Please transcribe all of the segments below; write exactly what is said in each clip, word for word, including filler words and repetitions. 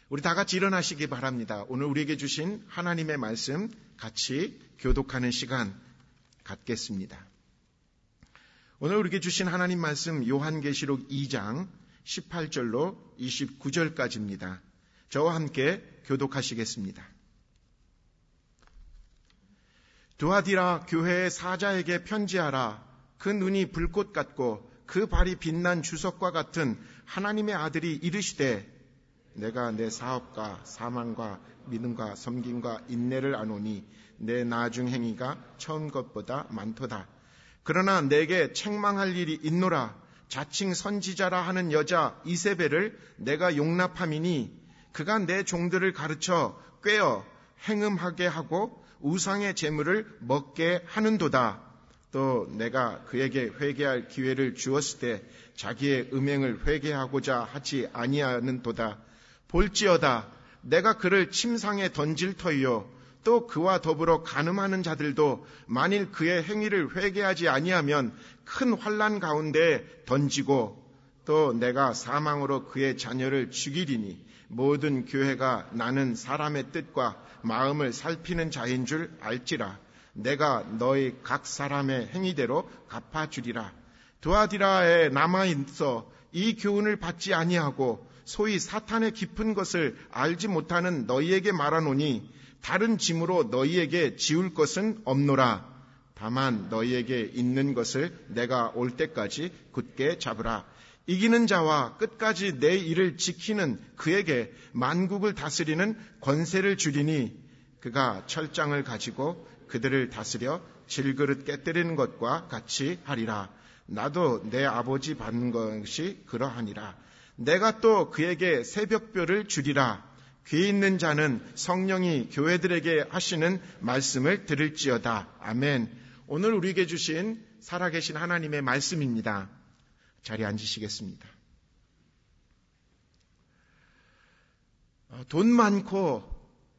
우리 다 같이 일어나시기 바랍니다. 오늘 우리에게 주신 하나님의 말씀 같이 교독하는 시간 갖겠습니다. 오늘 우리에게 주신 하나님 말씀 요한계시록 이 장 십팔 절로 이십구 절까지입니다. 저와 함께 교독하시겠습니다. 두아디라 교회의 사자에게 편지하라. 그 눈이 불꽃 같고 그 발이 빛난 주석과 같은 하나님의 아들이 이르시되 내가 내 사업과 사망과 믿음과 섬김과 인내를 아노니 내 나중 행위가 처음 것보다 많도다. 그러나 내게 책망할 일이 있노라. 자칭 선지자라 하는 여자 이세벨을 내가 용납함이니 그가 내 종들을 가르쳐 꾀어 행음하게 하고 우상의 재물을 먹게 하는도다. 또 내가 그에게 회개할 기회를 주었을 때 자기의 음행을 회개하고자 하지 아니하는도다. 볼지어다 내가 그를 침상에 던질 터이요 또 그와 더불어 간음하는 자들도 만일 그의 행위를 회개하지 아니하면 큰 환난 가운데 던지고 또 내가 사망으로 그의 자녀를 죽이리니 모든 교회가 나는 사람의 뜻과 마음을 살피는 자인 줄 알지라. 내가 너희 각 사람의 행위대로 갚아주리라. 두아디라에 남아있어 이 교훈을 받지 아니하고 소위 사탄의 깊은 것을 알지 못하는 너희에게 말하노니 다른 짐으로 너희에게 지울 것은 없노라. 다만 너희에게 있는 것을 내가 올 때까지 굳게 잡으라. 이기는 자와 끝까지 내 일을 지키는 그에게 만국을 다스리는 권세를 주리니 그가 철장을 가지고 그들을 다스려 질그릇 깨뜨리는 것과 같이 하리라. 나도 내 아버지 받는 것이 그러하니라. 내가 또 그에게 새벽별을 주리라. 귀 있는 자는 성령이 교회들에게 하시는 말씀을 들을지어다. 아멘. 오늘 우리에게 주신 살아계신 하나님의 말씀입니다. 자리에 앉으시겠습니다. 돈 많고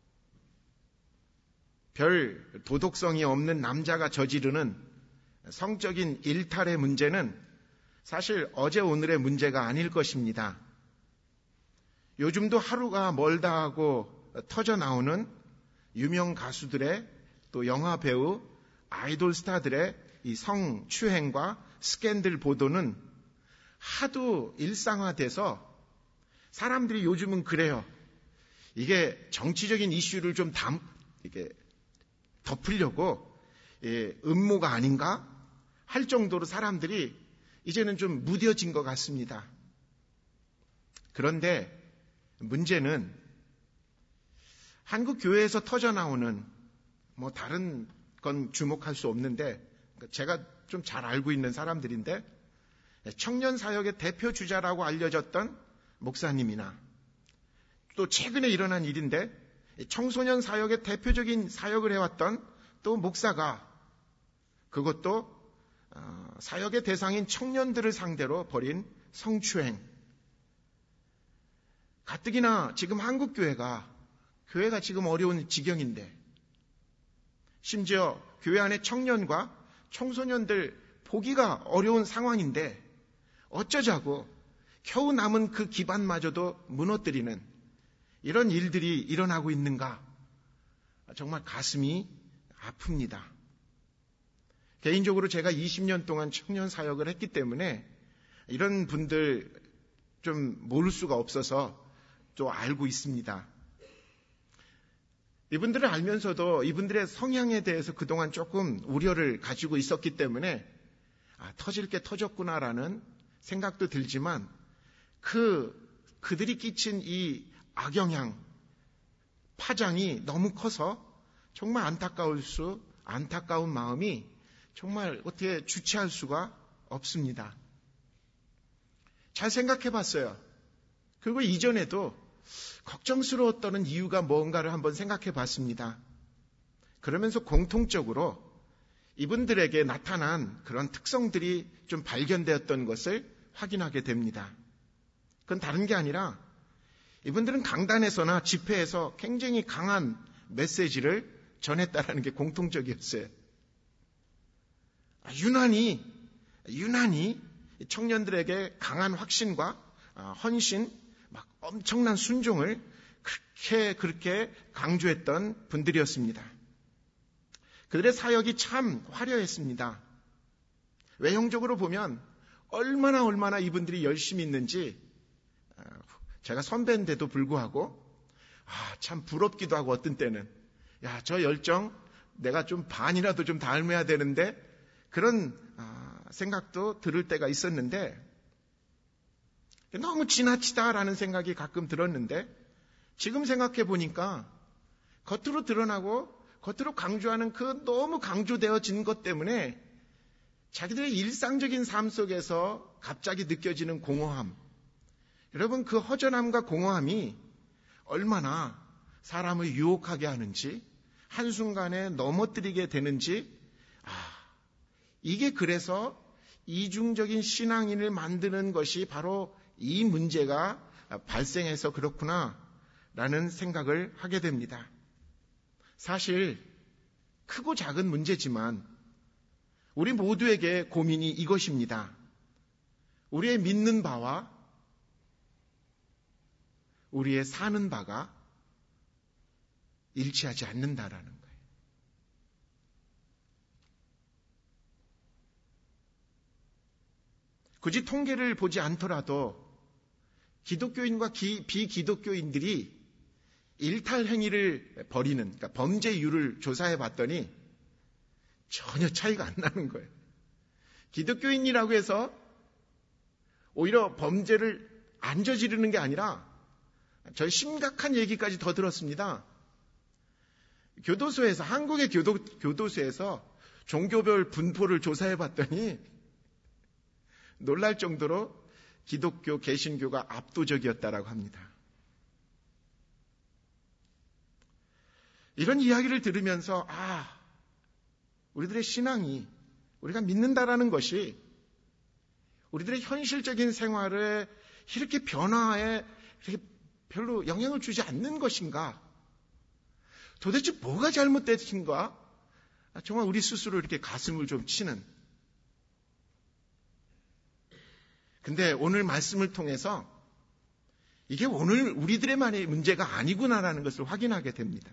별 도덕성이 없는 남자가 저지르는 성적인 일탈의 문제는 사실 어제 오늘의 문제가 아닐 것입니다. 요즘도 하루가 멀다 하고 터져 나오는 유명 가수들의 또 영화 배우, 아이돌 스타들의 이 성추행과 스캔들 보도는 하도 일상화돼서 사람들이 요즘은 그래요. 이게 정치적인 이슈를 좀 담, 이게 덮으려고 예, 음모가 아닌가 할 정도로 사람들이 이제는 좀 무뎌진 것 같습니다. 그런데 문제는 한국 교회에서 터져 나오는 뭐 다른 건 주목할 수 없는데 제가 좀 잘 알고 있는 사람들인데 청년 사역의 대표 주자라고 알려졌던 목사님이나 또 최근에 일어난 일인데 청소년 사역의 대표적인 사역을 해왔던 또 목사가 그것도 사역의 대상인 청년들을 상대로 벌인 성추행. 가뜩이나 지금 한국 교회가 교회가 지금 어려운 지경인데 심지어 교회 안에 청년과 청소년들 보기가 어려운 상황인데 어쩌자고 겨우 남은 그 기반마저도 무너뜨리는 이런 일들이 일어나고 있는가? 정말 가슴이 아픕니다. 개인적으로 제가 이십 년 동안 청년 사역을 했기 때문에 이런 분들 좀 모를 수가 없어서 또 알고 있습니다. 이분들을 알면서도 이분들의 성향에 대해서 그동안 조금 우려를 가지고 있었기 때문에 아, 터질 게 터졌구나라는 생각도 들지만 그, 그들이 끼친 이 악영향, 파장이 너무 커서 정말 안타까울 수, 안타까운 마음이 정말 어떻게 주체할 수가 없습니다. 잘 생각해 봤어요. 그리고 이전에도 걱정스러웠던 이유가 뭔가를 한번 생각해 봤습니다. 그러면서 공통적으로 이분들에게 나타난 그런 특성들이 좀 발견되었던 것을 확인하게 됩니다. 그건 다른 게 아니라 이분들은 강단에서나 집회에서 굉장히 강한 메시지를 전했다라는 게 공통적이었어요. 유난히, 유난히 청년들에게 강한 확신과 헌신, 막 엄청난 순종을 그렇게 그렇게 강조했던 분들이었습니다. 그들의 사역이 참 화려했습니다. 외형적으로 보면 얼마나 얼마나 이분들이 열심히 있는지 제가 선배인데도 불구하고 아, 참 부럽기도 하고 어떤 때는 야, 저 열정 내가 좀 반이라도 좀 닮아야 되는데 그런 아, 생각도 들을 때가 있었는데 너무 지나치다라는 생각이 가끔 들었는데 지금 생각해 보니까 겉으로 드러나고 겉으로 강조하는 그 너무 강조되어진 것 때문에 자기들의 일상적인 삶 속에서 갑자기 느껴지는 공허함, 여러분 그 허전함과 공허함이 얼마나 사람을 유혹하게 하는지 한순간에 넘어뜨리게 되는지 아, 이게 그래서 이중적인 신앙인을 만드는 것이 바로 이 문제가 발생해서 그렇구나 라는 생각을 하게 됩니다. 사실 크고 작은 문제지만 우리 모두에게 고민이 이것입니다. 우리의 믿는 바와 우리의 사는 바가 일치하지 않는다라는 거예요. 굳이 통계를 보지 않더라도 기독교인과 기, 비기독교인들이 일탈 행위를 벌이는, 그러니까 범죄율을 조사해 봤더니 전혀 차이가 안 나는 거예요. 기독교인이라고 해서 오히려 범죄를 안 저지르는 게 아니라 저 심각한 얘기까지 더 들었습니다. 교도소에서, 한국의 교도, 교도소에서 종교별 분포를 조사해 봤더니 놀랄 정도로 기독교, 개신교가 압도적이었다라고 합니다. 이런 이야기를 들으면서 아, 우리들의 신앙이 우리가 믿는다라는 것이 우리들의 현실적인 생활에 이렇게 변화에 이렇게 별로 영향을 주지 않는 것인가? 도대체 뭐가 잘못됐는가? 정말 우리 스스로 이렇게 가슴을 좀 치는. 근데 오늘 말씀을 통해서 이게 오늘 우리들의만의 문제가 아니구나라는 것을 확인하게 됩니다.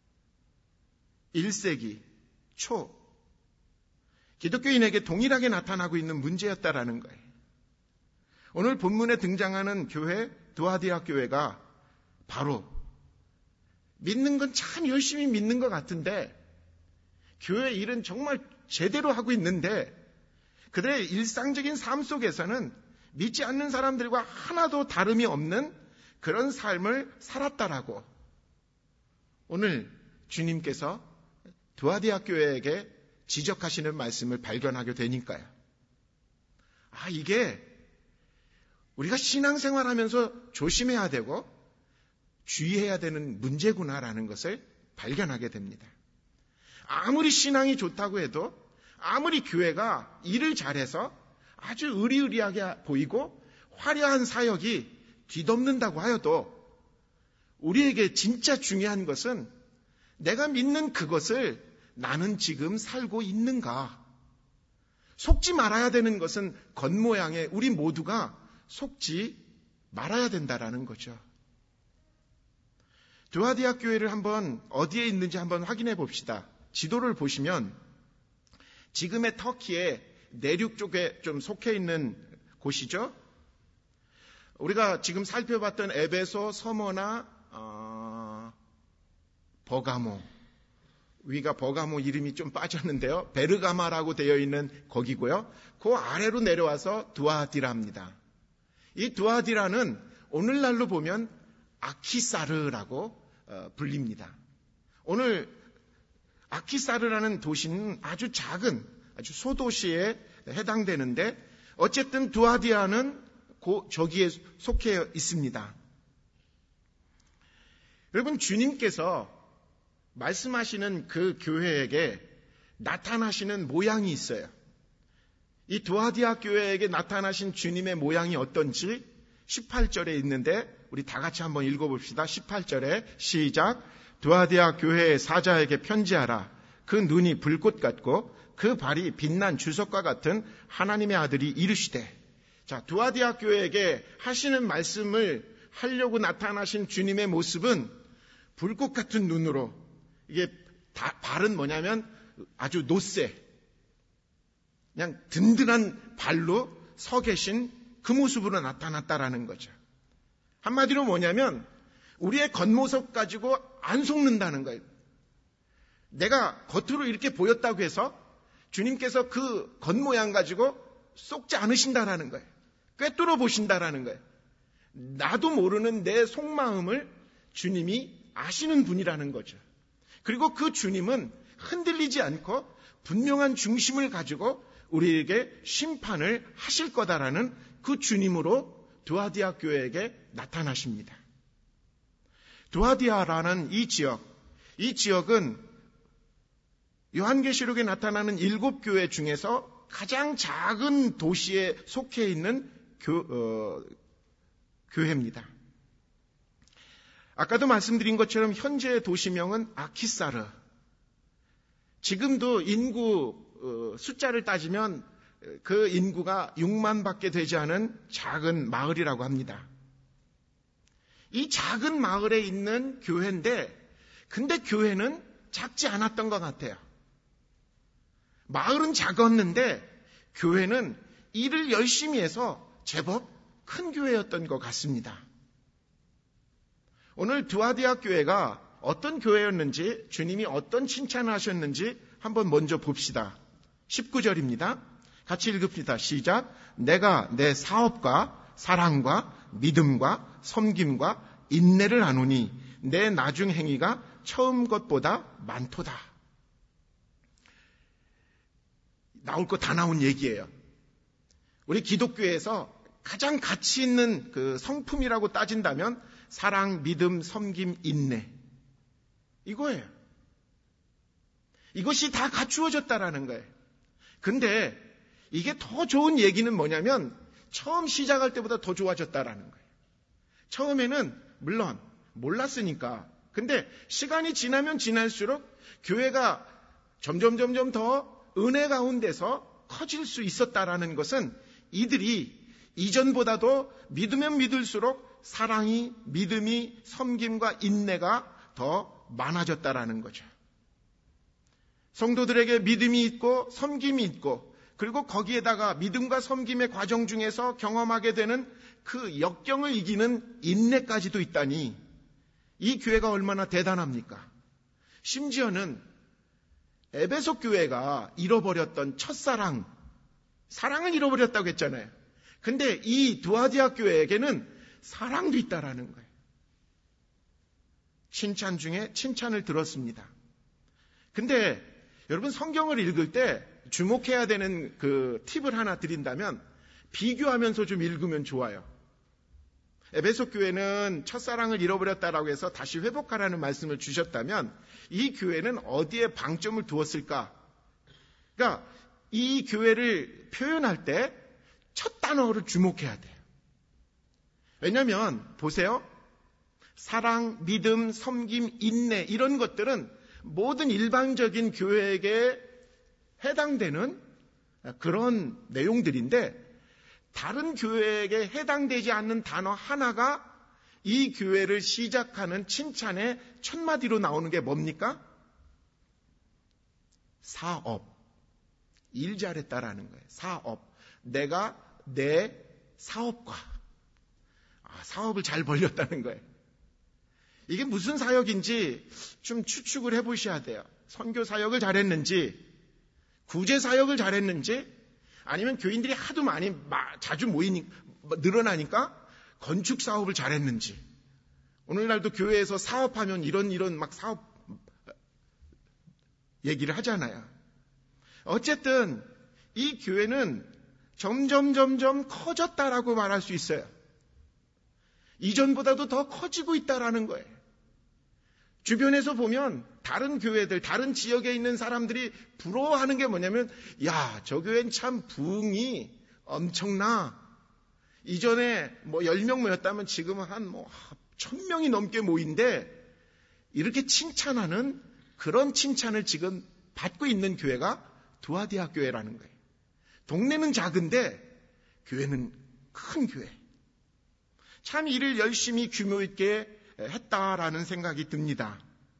일 세기 초 기독교인에게 동일하게 나타나고 있는 문제였다라는 거예요. 오늘 본문에 등장하는 교회, 두아디아 교회가 바로 믿는 건 참 열심히 믿는 것 같은데 교회 일은 정말 제대로 하고 있는데 그들의 일상적인 삶 속에서는 믿지 않는 사람들과 하나도 다름이 없는 그런 삶을 살았다라고 오늘 주님께서 두아디아 교회에게 지적하시는 말씀을 발견하게 되니까요. 아, 이게 우리가 신앙생활하면서 조심해야 되고 주의해야 되는 문제구나라는 것을 발견하게 됩니다. 아무리 신앙이 좋다고 해도 아무리 교회가 일을 잘해서 아주 의리의리하게 보이고 화려한 사역이 뒤덮는다고 하여도 우리에게 진짜 중요한 것은 내가 믿는 그것을 나는 지금 살고 있는가? 속지 말아야 되는 것은 겉모양에 우리 모두가 속지 말아야 된다라는 거죠. 두아디아 교회를 한번 어디에 있는지 한번 확인해 봅시다. 지도를 보시면 지금의 터키의 내륙 쪽에 좀 속해 있는 곳이죠. 우리가 지금 살펴봤던 에베소, 서머나 어, 버가모, 위가 버가모 이름이 좀 빠졌는데요. 베르가마라고 되어 있는 거기고요. 그 아래로 내려와서 두아디라입니다. 이 두아디라는 오늘날로 보면 아키사르라고 어, 불립니다. 오늘 아키사르라는 도시는 아주 작은 아주 소도시에 해당되는데 어쨌든 두아디아는 고, 저기에 속해 있습니다. 여러분 주님께서 말씀하시는 그 교회에게 나타나시는 모양이 있어요. 이 두아디아 교회에게 나타나신 주님의 모양이 어떤지 십팔 절에 있는데 우리 다 같이 한번 읽어봅시다. 십팔 절에 시작. 두아디아 교회의 사자에게 편지하라. 그 눈이 불꽃 같고 그 발이 빛난 주석과 같은 하나님의 아들이 이르시되. 자, 두아디아 교회에게 하시는 말씀을 하려고 나타나신 주님의 모습은 불꽃 같은 눈으로, 이게 다, 발은 뭐냐면 아주 노쇠, 그냥 든든한 발로 서 계신 그 모습으로 나타났다라는 거죠. 한마디로 뭐냐면 우리의 겉모습 가지고 안 속는다는 거예요. 내가 겉으로 이렇게 보였다고 해서 주님께서 그 겉모양 가지고 속지 않으신다라는 거예요. 꿰뚫어 보신다라는 거예요. 나도 모르는 내 속마음을 주님이 아시는 분이라는 거죠. 그리고 그 주님은 흔들리지 않고 분명한 중심을 가지고 우리에게 심판을 하실 거다라는 그 주님으로 두아디아 교회에게 나타나십니다. 두아디아라는 이 지역, 이 지역은 요한계시록에 나타나는 일곱 교회 중에서 가장 작은 도시에 속해 있는 교, 어, 교회입니다. 아까도 말씀드린 것처럼 현재의 도시명은 아키사르. 지금도 인구 어, 숫자를 따지면 그 인구가 육만밖에 되지 않은 작은 마을이라고 합니다. 이 작은 마을에 있는 교회인데, 근데 교회는 작지 않았던 것 같아요. 마을은 작았는데 교회는 일을 열심히 해서 제법 큰 교회였던 것 같습니다. 오늘 두아디아 교회가 어떤 교회였는지, 주님이 어떤 칭찬을 하셨는지 한번 먼저 봅시다. 십구 절입니다. 같이 읽읍시다. 시작. 내가 내 사업과 사랑과 믿음과 섬김과 인내를 아노니 내 나중 행위가 처음 것보다 많도다. 나올 거 다 나온 얘기예요. 우리 기독교에서 가장 가치 있는 그 성품이라고 따진다면 사랑, 믿음, 섬김, 인내, 이거예요. 이것이 다 갖추어졌다라는 거예요. 근데 이게 더 좋은 얘기는 뭐냐면 처음 시작할 때보다 더 좋아졌다라는 거예요. 처음에는 물론 몰랐으니까. 근데 시간이 지나면 지날수록 교회가 점점 점점 더 은혜 가운데서 커질 수 있었다라는 것은 이들이 이전보다도 믿으면 믿을수록 사랑이, 믿음이, 섬김과 인내가 더 많아졌다라는 거죠. 성도들에게 믿음이 있고 섬김이 있고, 그리고 거기에다가 믿음과 섬김의 과정 중에서 경험하게 되는 그 역경을 이기는 인내까지도 있다니 이 교회가 얼마나 대단합니까? 심지어는 에베소 교회가 잃어버렸던 첫사랑, 사랑을 잃어버렸다고 했잖아요. 근데 이 두아디아 교회에게는 사랑도 있다라는 거예요. 칭찬 중에 칭찬을 들었습니다. 근데 여러분, 성경을 읽을 때 주목해야 되는 그 팁을 하나 드린다면 비교하면서 좀 읽으면 좋아요. 에베소 교회는 첫사랑을 잃어버렸다라고 해서 다시 회복하라는 말씀을 주셨다면 이 교회는 어디에 방점을 두었을까? 그러니까 이 교회를 표현할 때 첫 단어를 주목해야 돼요. 왜냐하면 보세요. 사랑, 믿음, 섬김, 인내, 이런 것들은 모든 일반적인 교회에게 해당되는 그런 내용들인데, 다른 교회에게 해당되지 않는 단어 하나가 이 교회를 시작하는 칭찬의 첫 마디로 나오는 게 뭡니까? 사업. 일 잘했다라는 거예요. 사업. 내가 내 사업과, 아, 사업을 잘 벌렸다는 거예요. 이게 무슨 사역인지 좀 추측을 해보셔야 돼요. 선교 사역을 잘했는지, 구제 사역을 잘했는지, 아니면 교인들이 하도 많이 자주 모이니 늘어나니까 건축 사업을 잘했는지. 오늘날도 교회에서 사업하면 이런 이런 막 사업 얘기를 하잖아요. 어쨌든 이 교회는 점점 점점 커졌다라고 말할 수 있어요. 이전보다도 더 커지고 있다라는 거예요. 주변에서 보면 다른 교회들, 다른 지역에 있는 사람들이 부러워하는 게 뭐냐면, 야, 저 교회는 참 부흥이 엄청나. 이전에 뭐 열 명 모였다면 지금은 한 뭐 천 명이 넘게 모인데, 이렇게 칭찬하는 그런 칭찬을 지금 받고 있는 교회가 두아디아 교회라는 거예요. 동네는 작은데 교회는 큰 교회. 참 일을 열심히 규모 있게 했다라는 생각이 듭니다.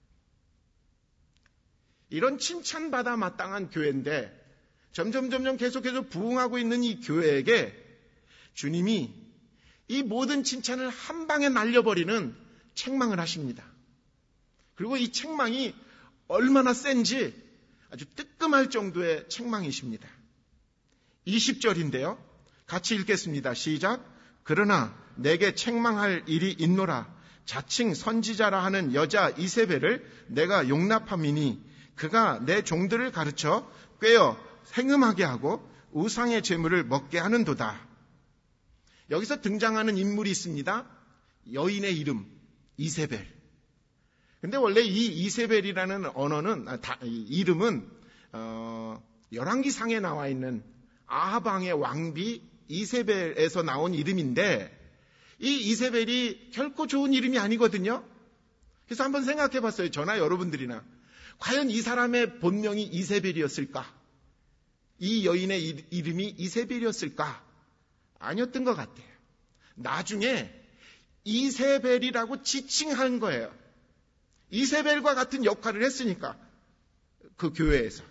이런 칭찬받아 마땅한 교회인데 점점 점점 계속해서 부흥하고 있는 이 교회에게 주님이 이 모든 칭찬을 한 방에 날려버리는 책망을 하십니다. 그리고 이 책망이 얼마나 센지 아주 뜨끔할 정도의 책망이십니다. 이십 절인데요. 같이 읽겠습니다. 시작. 그러나 내게 책망할 일이 있노라. 자칭 선지자라 하는 여자 이세벨을 내가 용납함이니 그가 내 종들을 가르쳐 꿰어 행음하게 하고 우상의 제물을 먹게 하는도다. 여기서 등장하는 인물이 있습니다. 여인의 이름 이세벨. 근데 원래 이 이세벨이라는 언어는 아, 다, 이름은 어, 열왕기상에 나와 있는 아합 왕의 왕비 이세벨에서 나온 이름인데 이 이세벨이 결코 좋은 이름이 아니거든요. 그래서 한번 생각해 봤어요. 저나 여러분들이나 과연 이 사람의 본명이 이세벨이었을까? 이 여인의 이름이 이세벨이었을까? 아니었던 것 같아요. 나중에 이세벨이라고 지칭한 거예요. 이세벨과 같은 역할을 했으니까 그 교회에서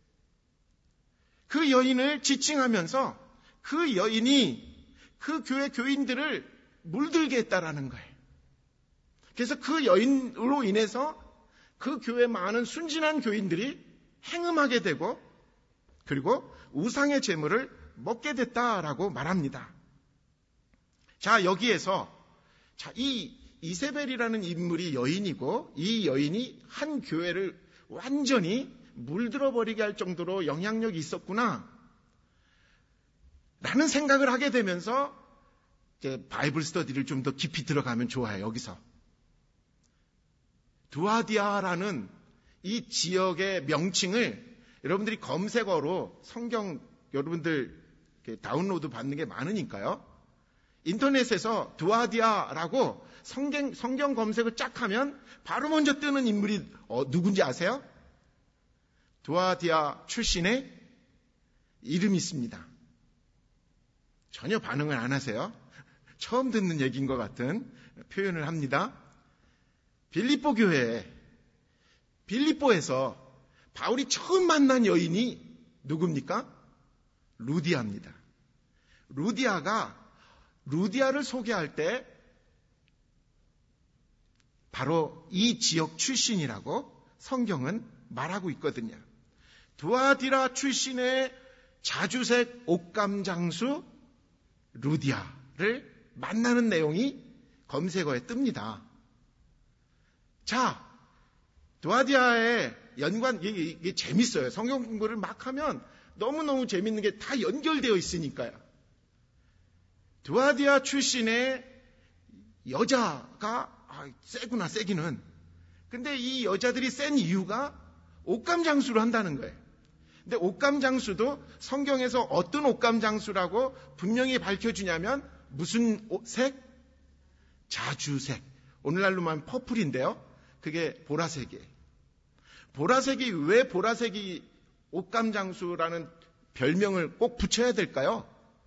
그 여인을 지칭하면서 그 여인이 그 교회 교인들을 물들게 했다라는 거예요. 그래서 그 여인으로 인해서 그 교회 많은 순진한 교인들이 행음하게 되고 그리고 우상의 제물을 먹게 됐다라고 말합니다. 자, 여기에서 자, 이 이세벨이라는 인물이 여인이고 이 여인이 한 교회를 완전히 물들어버리게 할 정도로 영향력이 있었구나 라는 생각을 하게 되면서 이제 바이블 스터디를 좀 더 깊이 들어가면 좋아요. 여기서 두아디아라는 이 지역의 명칭을 여러분들이 검색어로 성경 여러분들 다운로드 받는 게 많으니까요. 인터넷에서 두아디아라고 성경, 성경 검색을 쫙 하면 바로 먼저 뜨는 인물이 어, 누군지 아세요? 두아디아 출신의 이름이 있습니다. 전혀 반응을 안 하세요. 처음 듣는 얘기인 것 같은 표현을 합니다. 빌립보 교회에 빌립보에서 바울이 처음 만난 여인이 누굽니까? 루디아입니다. 루디아가 루디아를 소개할 때 바로 이 지역 출신이라고 성경은 말하고 있거든요. 두아디라 출신의 자주색 옷감 장수 루디아를 만나는 내용이 검색어에 뜹니다. 자, 두아디아의 연관, 이게, 이게 재밌어요. 성경 공부를 막 하면 너무너무 재밌는 게 다 연결되어 있으니까요. 두아디아 출신의 여자가 아, 세구나 세기는. 근데 이 여자들이 센 이유가 옷감 장수를 한다는 거예요. 근데 옷감 장수도 성경에서 어떤 옷감 장수라고 분명히 밝혀주냐면 무슨 색? 자주색. 오늘날로만 퍼플인데요. 그게 보라색이에요. 보라색이 왜 보라색이 옷감 장수라는 별명을 꼭 붙여야 될까요?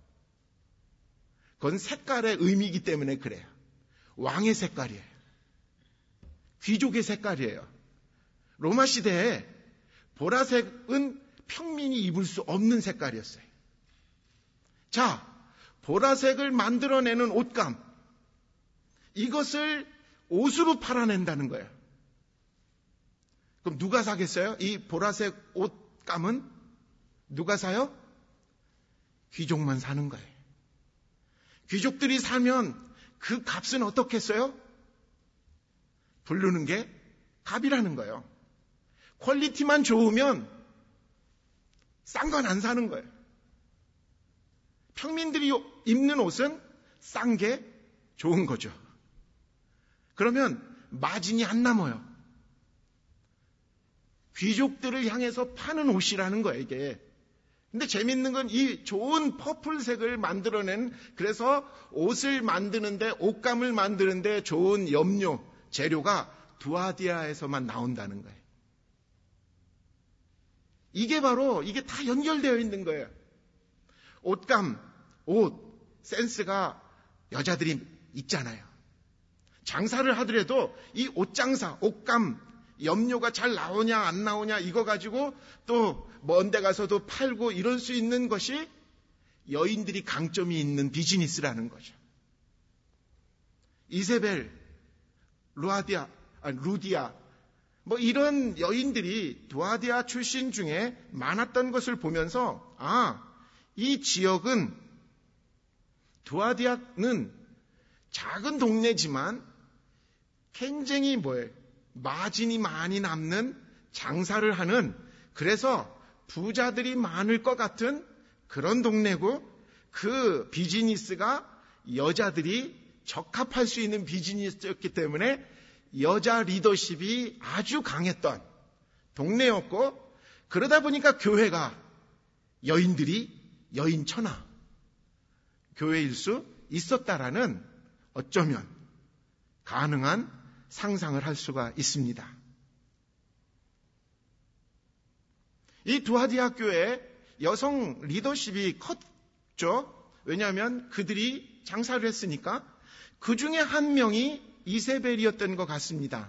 그건 색깔의 의미이기 때문에 그래요. 왕의 색깔이에요. 귀족의 색깔이에요. 로마 시대에 보라색은 평민이 입을 수 없는 색깔이었어요. 자, 보라색을 만들어내는 옷감. 이것을 옷으로 팔아낸다는 거예요. 그럼 누가 사겠어요? 이 보라색 옷감은 누가 사요? 귀족만 사는 거예요. 귀족들이 사면 그 값은 어떻겠어요? 부르는 게 값이라는 거예요. 퀄리티만 좋으면 싼 건 안 사는 거예요. 평민들이 입는 옷은 싼 게 좋은 거죠. 그러면 마진이 안 남아요. 귀족들을 향해서 파는 옷이라는 거예요, 이게. 근데 재밌는 건 이 좋은 퍼플색을 만들어낸, 그래서 옷을 만드는데, 옷감을 만드는데 좋은 염료, 재료가 두아디아에서만 나온다는 거예요. 이게 바로, 이게 다 연결되어 있는 거예요. 옷감, 옷, 센스가 여자들이 있잖아요. 장사를 하더라도 이 옷장사, 옷감, 염료가 잘 나오냐 안 나오냐 이거 가지고 또 먼 데 가서도 팔고 이럴 수 있는 것이 여인들이 강점이 있는 비즈니스라는 거죠. 이세벨, 루아디아, 아니, 루디아 뭐 이런 여인들이 두아디아 출신 중에 많았던 것을 보면서 아, 이 지역은 두아디아는 작은 동네지만 굉장히 뭐예요? 마진이 많이 남는 장사를 하는 그래서 부자들이 많을 것 같은 그런 동네고 그 비즈니스가 여자들이 적합할 수 있는 비즈니스였기 때문에 여자 리더십이 아주 강했던 동네였고 그러다 보니까 교회가 여인들이 여인천하 교회일 수 있었다라는 어쩌면 가능한 상상을 할 수가 있습니다. 이 두아디아 교회에 여성 리더십이 컸죠. 왜냐하면 그들이 장사를 했으니까 그 중에 한 명이 이세벨이었던 것 같습니다.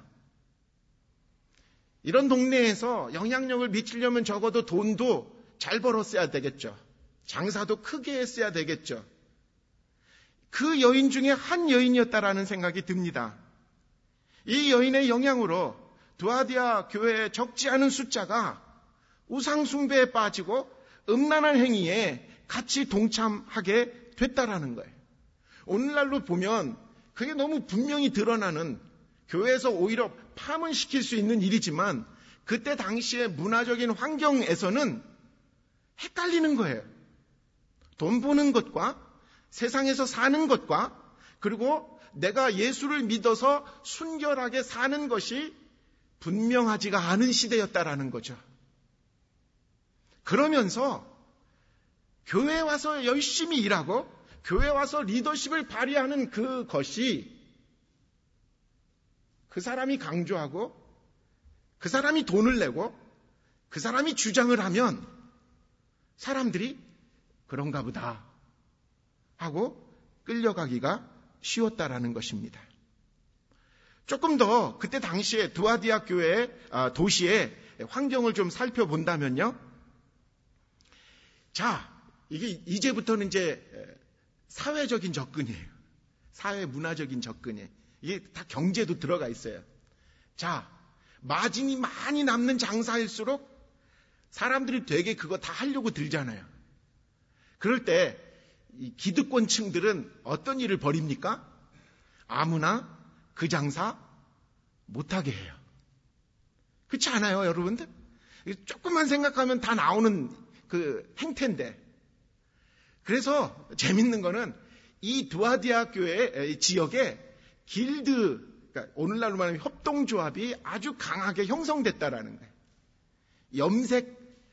이런 동네에서 영향력을 미치려면 적어도 돈도 잘 벌었어야 되겠죠. 장사도 크게 했어야 되겠죠. 그 여인 중에 한 여인이었다라는 생각이 듭니다. 이 여인의 영향으로 두아디아 교회에 적지 않은 숫자가 우상숭배에 빠지고 음란한 행위에 같이 동참하게 됐다라는 거예요. 오늘날로 보면 그게 너무 분명히 드러나는 교회에서 오히려 파문시킬 수 있는 일이지만 그때 당시의 문화적인 환경에서는 헷갈리는 거예요. 돈 버는 것과 세상에서 사는 것과 그리고 내가 예수를 믿어서 순결하게 사는 것이 분명하지가 않은 시대였다라는 거죠. 그러면서 교회에 와서 열심히 일하고 교회에 와서 리더십을 발휘하는 그것이 그 사람이 강조하고 그 사람이 돈을 내고 그 사람이 주장을 하면 사람들이 그런가 보다 하고 끌려가기가 쉬웠다라는 것입니다. 조금 더 그때 당시에 두아디아 교회 도시의 환경을 좀 살펴본다면요. 자, 이게 이제부터는 이제 사회적인 접근이에요. 사회 문화적인 접근이에요. 이게 다 경제도 들어가 있어요. 자, 마진이 많이 남는 장사일수록 사람들이 되게 그거 다 하려고 들잖아요. 그럴 때 이 기득권층들은 어떤 일을 벌입니까? 아무나 그 장사 못하게 해요. 그렇지 않아요, 여러분들? 조금만 생각하면 다 나오는 그 행태인데. 그래서 재밌는 거는 이 두아디아 교회 지역에 길드, 그러니까 오늘날로 말하면 협동조합이 아주 강하게 형성됐다라는 거예요. 염색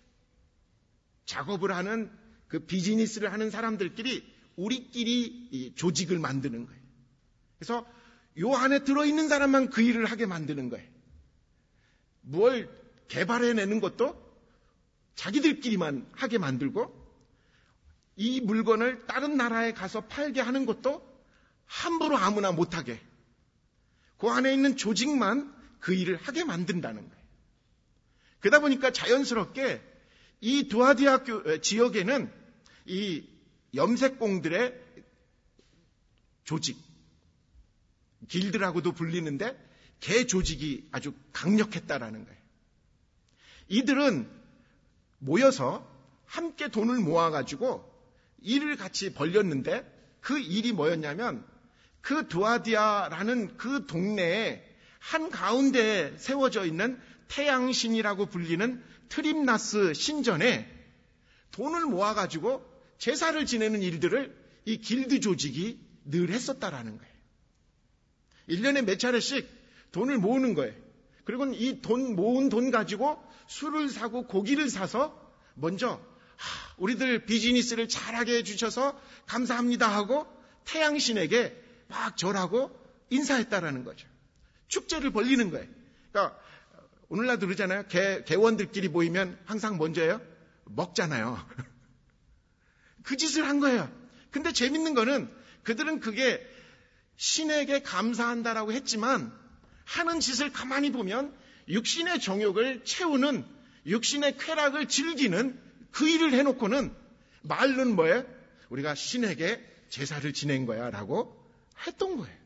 작업을 하는 그 비즈니스를 하는 사람들끼리 우리끼리 조직을 만드는 거예요. 그래서 요 안에 들어있는 사람만 그 일을 하게 만드는 거예요. 뭘 개발해내는 것도 자기들끼리만 하게 만들고 이 물건을 다른 나라에 가서 팔게 하는 것도 함부로 아무나 못하게 그 안에 있는 조직만 그 일을 하게 만든다는 거예요. 그러다 보니까 자연스럽게 이 두아디아 지역에는 이 염색공들의 조직, 길드라고도 불리는데 개 조직이 아주 강력했다라는 거예요. 이들은 모여서 함께 돈을 모아가지고 일을 같이 벌였는데 그 일이 뭐였냐면 그 두아디아라는 그 동네에 한가운데에 세워져 있는 태양신이라고 불리는 트림나스 신전에 돈을 모아가지고 제사를 지내는 일들을 이 길드 조직이 늘 했었다라는 거예요. 일 년에 몇 차례씩 돈을 모으는 거예요. 그리고 이 돈 모은 돈 가지고 술을 사고 고기를 사서 먼저 하, 우리들 비즈니스를 잘하게 해주셔서 감사합니다 하고 태양신에게 막 절하고 인사했다라는 거죠. 축제를 벌리는 거예요. 그러니까 오늘날도 그러잖아요. 개, 개원들끼리 모이면 항상 먼저 해요? 먹잖아요. 그 짓을 한 거예요. 근데 재밌는 거는 그들은 그게 신에게 감사한다라고 했지만 하는 짓을 가만히 보면 육신의 정욕을 채우는, 육신의 쾌락을 즐기는 그 일을 해놓고는 말로는 뭐예요? 우리가 신에게 제사를 지낸 거야 라고 했던 거예요.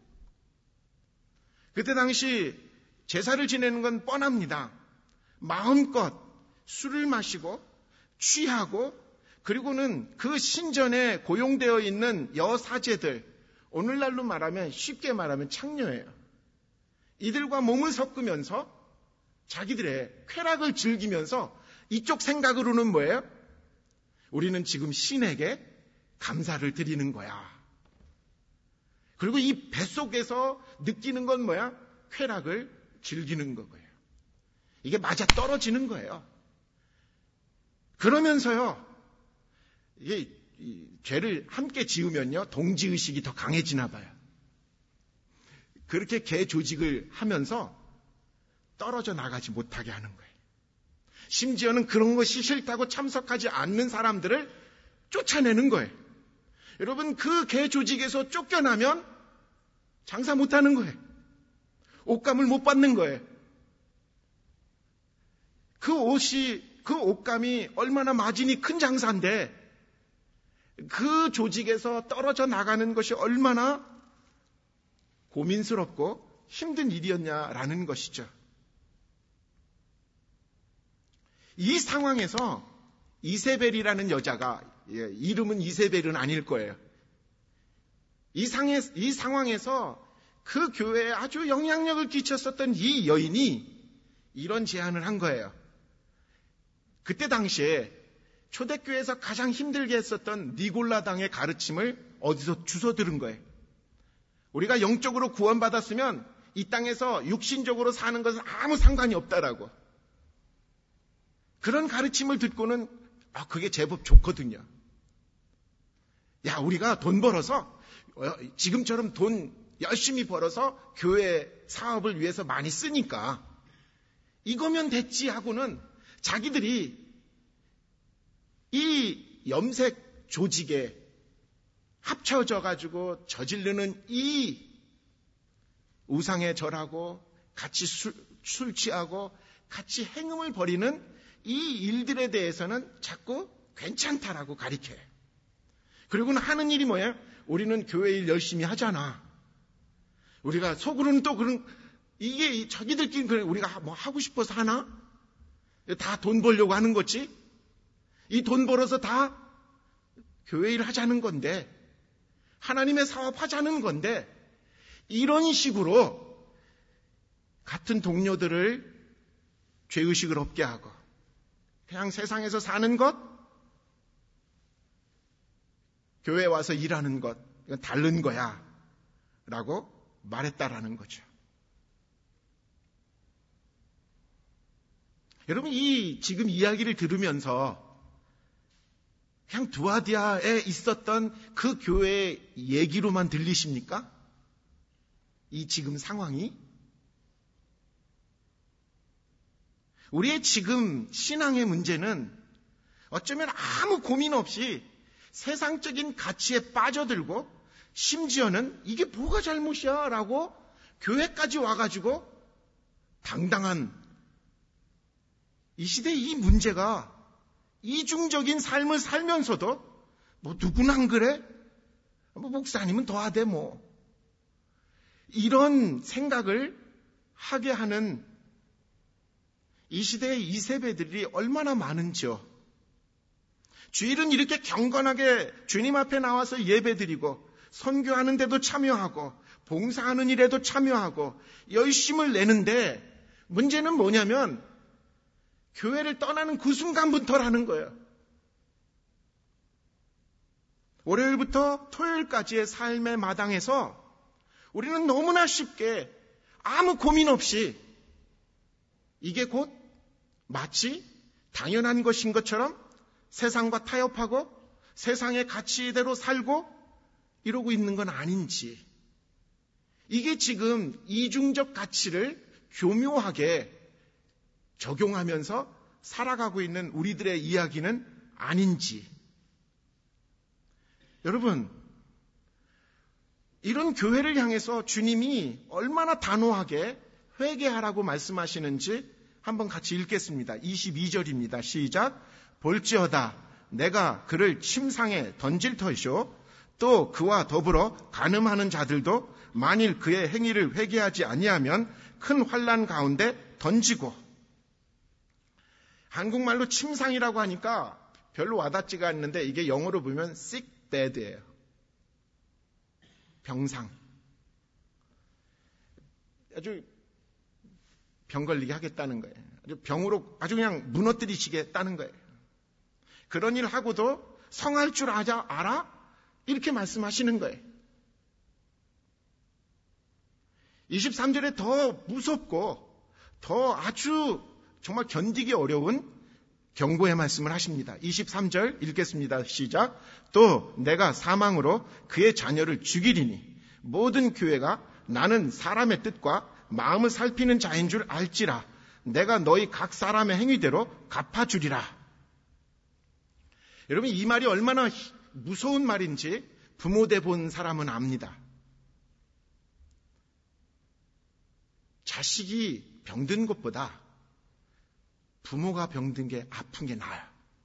그때 당시 제사를 지내는 건 뻔합니다. 마음껏 술을 마시고 취하고, 그리고는 그 신전에 고용되어 있는 여사제들, 오늘날로 말하면, 쉽게 말하면 창녀예요. 이들과 몸을 섞으면서 자기들의 쾌락을 즐기면서 이쪽 생각으로는 뭐예요? 우리는 지금 신에게 감사를 드리는 거야. 그리고 이 뱃속에서 느끼는 건 뭐야? 쾌락을 즐기는 거고요. 이게 맞아 떨어지는 거예요. 그러면서요, 이게 이 죄를 함께 지으면요, 동지의식이 더 강해지나 봐요. 그렇게 개 조직을 하면서 떨어져 나가지 못하게 하는 거예요. 심지어는 그런 것이 싫다고 참석하지 않는 사람들을 쫓아내는 거예요. 여러분, 그 개 조직에서 쫓겨나면 장사 못하는 거예요. 옷감을 못 받는 거예요. 그 옷이, 그 옷감이 얼마나 마진이 큰 장사인데 그 조직에서 떨어져 나가는 것이 얼마나 고민스럽고 힘든 일이었냐라는 것이죠. 이 상황에서 이세벨이라는 여자가, 예, 이름은 이세벨은 아닐 거예요. 이, 상에, 이 상황에서 그 교회에 아주 영향력을 끼쳤었던 이 여인이 이런 제안을 한 거예요. 그때 당시에 초대교회에서 가장 힘들게 했었던 니골라당의 가르침을 어디서 주워 들은 거예요. 우리가 영적으로 구원받았으면 이 땅에서 육신적으로 사는 것은 아무 상관이 없다라고. 그런 가르침을 듣고는 아, 그게 제법 좋거든요. 야, 우리가 돈 벌어서, 지금처럼 돈 열심히 벌어서 교회 사업을 위해서 많이 쓰니까 이거면 됐지 하고는 자기들이 이 염색 조직에 합쳐져 가지고 저지르는 이 우상에 절하고 같이 술, 술 취하고 같이 행음을 벌이는 이 일들에 대해서는 자꾸 괜찮다라고 가리켜요. 그리고는 하는 일이 뭐예요? 우리는 교회 일 열심히 하잖아. 우리가 속으로는 또 그런, 이게 자기들끼리 그래, 우리가 뭐 하고 싶어서 하나? 다 돈 벌려고 하는 거지? 이 돈 벌어서 다 교회 일 하자는 건데, 하나님의 사업 하자는 건데, 이런 식으로 같은 동료들을 죄의식을 없게 하고 그냥 세상에서 사는 것, 교회에 와서 일하는 것, 이건 다른 거야 라고 말했다라는 거죠. 여러분, 이 지금 이야기를 들으면서 그냥 두아디아에 있었던 그 교회의 얘기로만 들리십니까? 이 지금 상황이? 우리의 지금 신앙의 문제는 어쩌면 아무 고민 없이 세상적인 가치에 빠져들고, 심지어는 이게 뭐가 잘못이야 라고 교회까지 와가지고 당당한 이 시대의 이 문제가 이중적인 삶을 살면서도 뭐 누구나 안 그래? 뭐 목사님은 더 하대 뭐. 이런 생각을 하게 하는 이 시대의 이세배들이 얼마나 많은지요. 주일은 이렇게 경건하게 주님 앞에 나와서 예배드리고 선교하는 데도 참여하고 봉사하는 일에도 참여하고 열심을 내는데, 문제는 뭐냐면 교회를 떠나는 그 순간부터라는 거예요. 월요일부터 토요일까지의 삶의 마당에서 우리는 너무나 쉽게 아무 고민 없이 이게 곧 마치 당연한 것인 것처럼 세상과 타협하고 세상의 가치대로 살고 이러고 있는 건 아닌지, 이게 지금 이중적 가치를 교묘하게 적용하면서 살아가고 있는 우리들의 이야기는 아닌지. 여러분, 이런 교회를 향해서 주님이 얼마나 단호하게 회개하라고 말씀하시는지 한번 같이 읽겠습니다. 이십이 절입니다. 시작. 볼지어다 내가 그를 침상에 던질 터이쇼 또 그와 더불어 간음하는 자들도 만일 그의 행위를 회개하지 아니하면 큰 환난 가운데 던지고. 한국말로 침상이라고 하니까 별로 와닿지가 않는데 이게 영어로 보면 sick bed예요. 병상. 아주 병 걸리게 하겠다는 거예요. 아주 병으로 아주 그냥 무너뜨리시겠다는 거예요. 그런 일 하고도 성할 줄 아자, 알아? 이렇게 말씀하시는 거예요. 이십삼 절에 더 무섭고 더 아주 정말 견디기 어려운 경고의 말씀을 하십니다. 이십삼 절 읽겠습니다. 시작. 또 내가 사망으로 그의 자녀를 죽이리니 모든 교회가 나는 사람의 뜻과 마음을 살피는 자인 줄 알지라. 내가 너희 각 사람의 행위대로 갚아주리라. 여러분, 이 말이 얼마나 무서운 말인지 부모 돼 본 사람은 압니다. 자식이 병든 것보다 부모가 병든 게 아픈 게 나아요.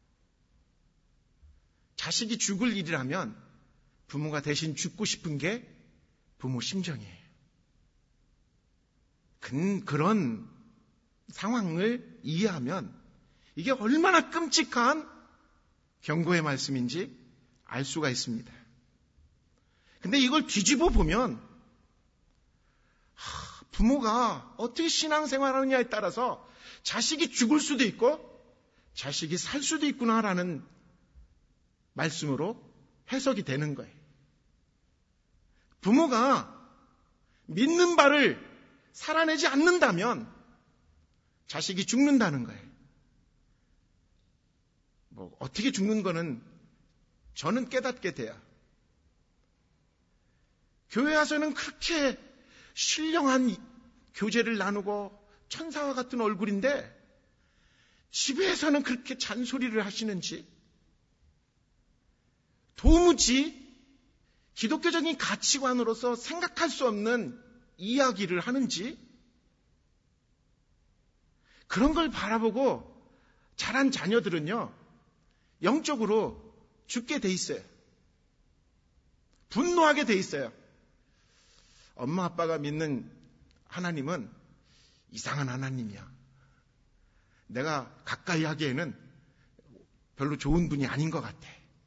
자식이 죽을 일이라면 부모가 대신 죽고 싶은 게 부모 심정이에요. 그런 상황을 이해하면 이게 얼마나 끔찍한 경고의 말씀인지 알 수가 있습니다. 근데 이걸 뒤집어 보면 부모가 어떻게 신앙생활하느냐에 따라서 자식이 죽을 수도 있고 자식이 살 수도 있구나라는 말씀으로 해석이 되는 거예요. 부모가 믿는 바를 살아내지 않는다면 자식이 죽는다는 거예요. 뭐 어떻게 죽는 거는 저는 깨닫게 돼요. 교회 와서는 그렇게 신령한 교제를 나누고 천사와 같은 얼굴인데 집에서는 그렇게 잔소리를 하시는지 도무지 기독교적인 가치관으로서 생각할 수 없는 이야기를 하는지 그런 걸 바라보고 자란 자녀들은요 영적으로 죽게 돼 있어요. 분노하게 돼 있어요. 엄마 아빠가 믿는 하나님은 이상한 하나님이야. 내가 가까이 하기에는 별로 좋은 분이 아닌 것 같아.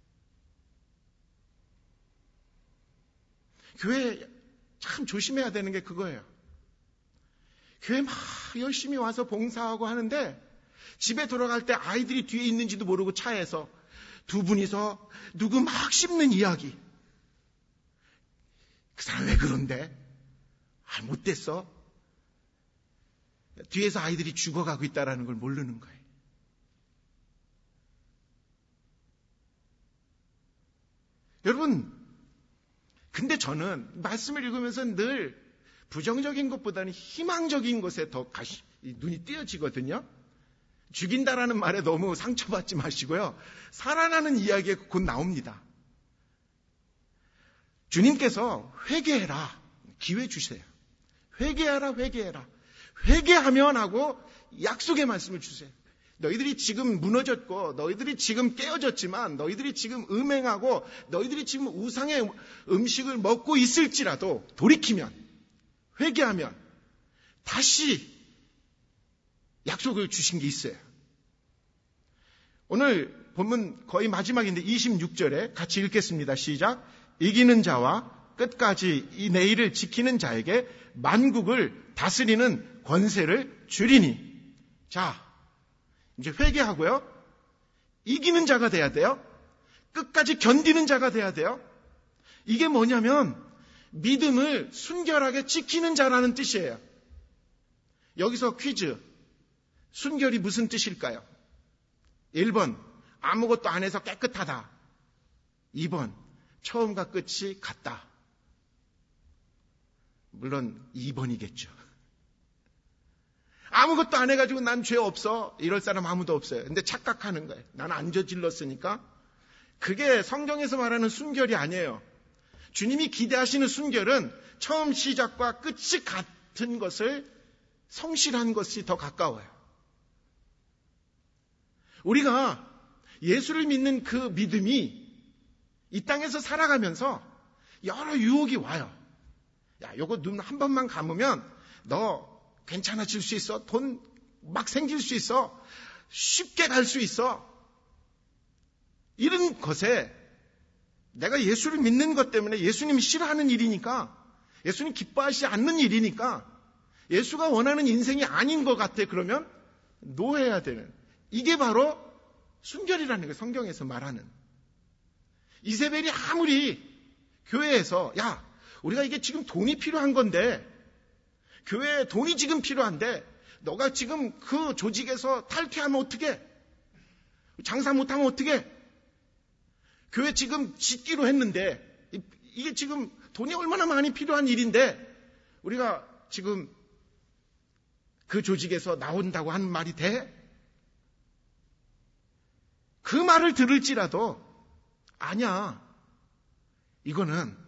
교회 참 조심해야 되는 게 그거예요. 교회 막 열심히 와서 봉사하고 하는데 집에 돌아갈 때 아이들이 뒤에 있는지도 모르고 차에서 두 분이서 누구 막 씹는 이야기. 그 사람 왜 그런데? 아, 못됐어. 뒤에서 아이들이 죽어가고 있다는 걸 모르는 거예요. 여러분, 근데 저는 말씀을 읽으면서 늘 부정적인 것보다는 희망적인 것에 더 가시, 눈이 띄어지거든요. 죽인다라는 말에 너무 상처받지 마시고요. 살아나는 이야기가 곧 나옵니다. 주님께서 회개해라. 기회 주세요. 회개하라, 회개해라. 회개하면 하고 약속의 말씀을 주세요. 너희들이 지금 무너졌고 너희들이 지금 깨어졌지만 너희들이 지금 음행하고 너희들이 지금 우상의 음식을 먹고 있을지라도 돌이키면 회개하면 다시 약속을 주신 게 있어요. 오늘 본문 거의 마지막인데 이십육 절에 같이 읽겠습니다. 시작. 이기는 자와 끝까지 이 내일을 지키는 자에게 만국을 다스리는 권세를 주리니. 자, 이제 회개하고요. 이기는 자가 돼야 돼요. 끝까지 견디는 자가 돼야 돼요. 이게 뭐냐면 믿음을 순결하게 지키는 자라는 뜻이에요. 여기서 퀴즈. 순결이 무슨 뜻일까요? 일 번, 아무것도 안 해서 깨끗하다. 이 번, 처음과 끝이 같다. 물론 이 번이겠죠. 아무것도 안 해가지고 난 죄 없어. 이럴 사람 아무도 없어요. 근데 착각하는 거예요. 나는 안 저질렀으니까. 그게 성경에서 말하는 순결이 아니에요. 주님이 기대하시는 순결은 처음 시작과 끝이 같은 것을 성실한 것이 더 가까워요. 우리가 예수를 믿는 그 믿음이 이 땅에서 살아가면서 여러 유혹이 와요. 야, 요거 눈 한 번만 감으면 너 괜찮아질 수 있어. 돈 막 생길 수 있어. 쉽게 갈 수 있어. 이런 것에 내가 예수를 믿는 것 때문에 예수님이 싫어하는 일이니까, 예수님 기뻐하시지 않는 일이니까, 예수가 원하는 인생이 아닌 것 같아. 그러면 노해야 되는, 이게 바로 순결이라는 거예요. 성경에서 말하는. 이세벨이 아무리 교회에서 야, 우리가 이게 지금 돈이 필요한 건데, 교회에 돈이 지금 필요한데 너가 지금 그 조직에서 탈퇴하면 어떡해? 장사 못하면 어떡해? 교회 지금 짓기로 했는데 이게 지금 돈이 얼마나 많이 필요한 일인데 우리가 지금 그 조직에서 나온다고 하는 말이 돼? 그 말을 들을지라도 아니야. 이거는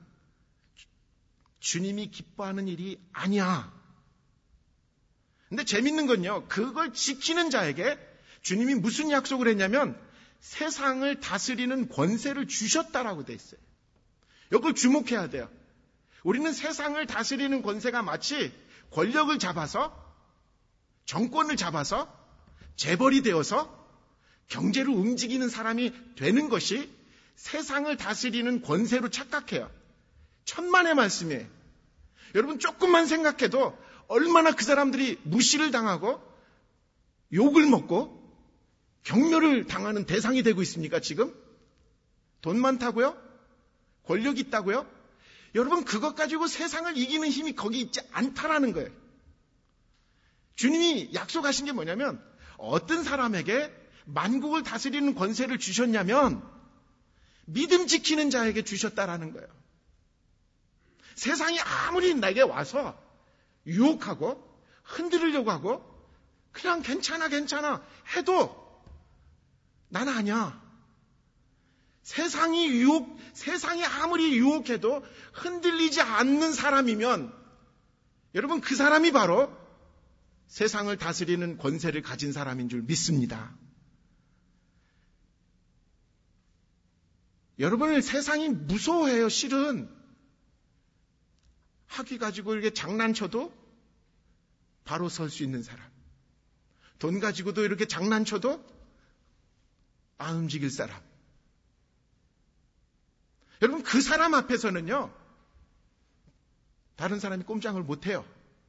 주님이 기뻐하는 일이 아니야. 근데 재밌는 건요, 그걸 지키는 자에게 주님이 무슨 약속을 했냐면 세상을 다스리는 권세를 주셨다라고 돼 있어요. 이걸 주목해야 돼요. 우리는 세상을 다스리는 권세가 마치 권력을 잡아서, 정권을 잡아서, 재벌이 되어서 경제를 움직이는 사람이 되는 것이 세상을 다스리는 권세로 착각해요. 천만의 말씀이에요. 여러분 조금만 생각해도 얼마나 그 사람들이 무시를 당하고 욕을 먹고 경멸을 당하는 대상이 되고 있습니까 지금? 돈 많다고요? 권력 있다고요? 여러분 그것 가지고 세상을 이기는 힘이 거기 있지 않다라는 거예요. 주님이 약속하신 게 뭐냐면 어떤 사람에게 만국을 다스리는 권세를 주셨냐면 믿음 지키는 자에게 주셨다라는 거예요. 세상이 아무리 내게 와서 유혹하고 흔들으려고 하고 그냥 괜찮아 괜찮아 해도 난 아니야. 세상이 유혹, 세상이 아무리 유혹해도 흔들리지 않는 사람이면 여러분 그 사람이 바로 세상을 다스리는 권세를 가진 사람인 줄 믿습니다. 여러분을 세상이 무서워해요. 실은 학위 가지고 이렇게 장난쳐도 바로 설 수 있는 사람, 돈 가지고도 이렇게 장난쳐도 안 움직일 사람. 여러분 그 사람 앞에서는요 다른 사람이 꼼짝을 못해요.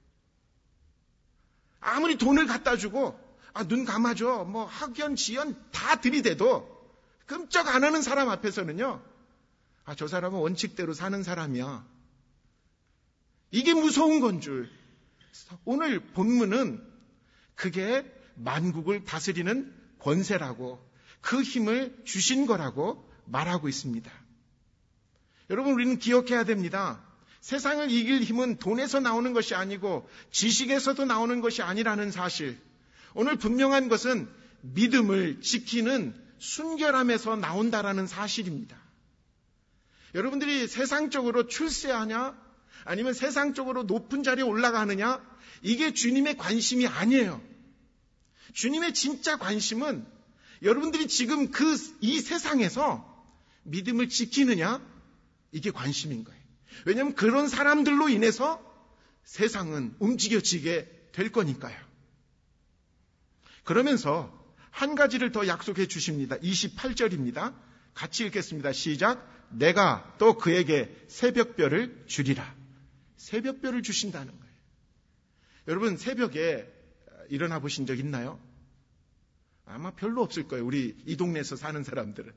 아무리 돈을 갖다 주고 아, 눈 감아줘 뭐 학연 지연 다 들이대도 끔쩍 안 하는 사람 앞에서는요 아, 저 사람은 원칙대로 사는 사람이야. 이게 무서운 건 줄. 오늘 본문은 그게 만국을 다스리는 권세라고, 그 힘을 주신 거라고 말하고 있습니다. 여러분 우리는 기억해야 됩니다. 세상을 이길 힘은 돈에서 나오는 것이 아니고 지식에서도 나오는 것이 아니라는 사실. 오늘 분명한 것은 믿음을 지키는 순결함에서 나온다라는 사실입니다. 여러분들이 세상적으로 출세하냐 아니면 세상적으로 높은 자리에 올라가느냐, 이게 주님의 관심이 아니에요. 주님의 진짜 관심은 여러분들이 지금 그 이 세상에서 믿음을 지키느냐, 이게 관심인 거예요. 왜냐하면 그런 사람들로 인해서 세상은 움직여지게 될 거니까요. 그러면서 한 가지를 더 약속해 주십니다. 이십팔 절입니다. 같이 읽겠습니다. 시작. 내가 또 그에게 새벽별을 주리라. 새벽별을 주신다는 거예요. 여러분 새벽에 일어나 보신 적 있나요? 아마 별로 없을 거예요. 우리 이 동네에서 사는 사람들은.